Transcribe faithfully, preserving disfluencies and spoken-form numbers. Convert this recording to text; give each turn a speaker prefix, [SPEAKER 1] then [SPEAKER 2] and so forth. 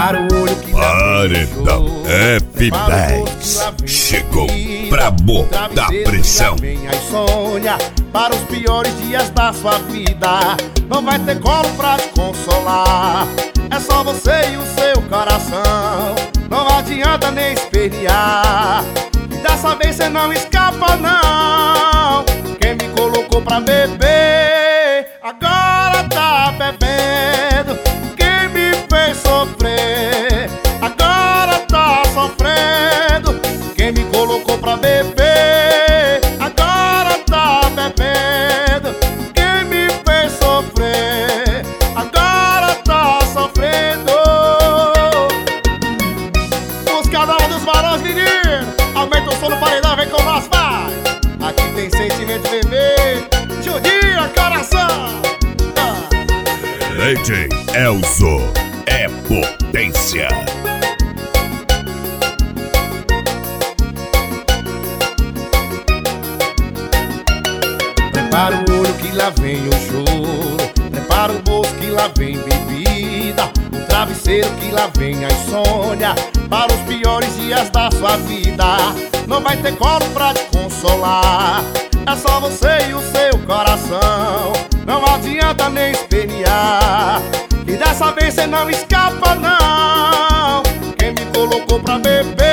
[SPEAKER 1] Prepara o olho que
[SPEAKER 2] Paredão F dez chegou pra botar pressão.
[SPEAKER 1] Vem a insônia para os piores dias da sua vida. Não vai ter colo pra te consolar. É só você e o seu coração. Não adianta nem espernear. E dessa vez cê não escapa não. Quem me colocou pra beber agora tá bebendo. Quem me fez sofrer agora tá sofrendo. Quem me colocou pra beber agora tá bebendo. Quem me fez sofrer agora tá sofrendo. Música nova dos Barões, menino. Aumenta o som no paredão, vem com nós, vai. Aqui tem sentimento, bebê. Juninho, coração. ah.
[SPEAKER 2] D J Elzo é potência.
[SPEAKER 1] Prepara o olho que lá vem o choro. Prepara o bolso que lá vem bebida. O travesseiro que lá vem a insônia para os piores dias da sua vida. Não vai ter colo pra te consolar. É só você e o seu coração. Não adianta nem espernear. E dessa vez cê não escapa não. Quem me colocou pra beber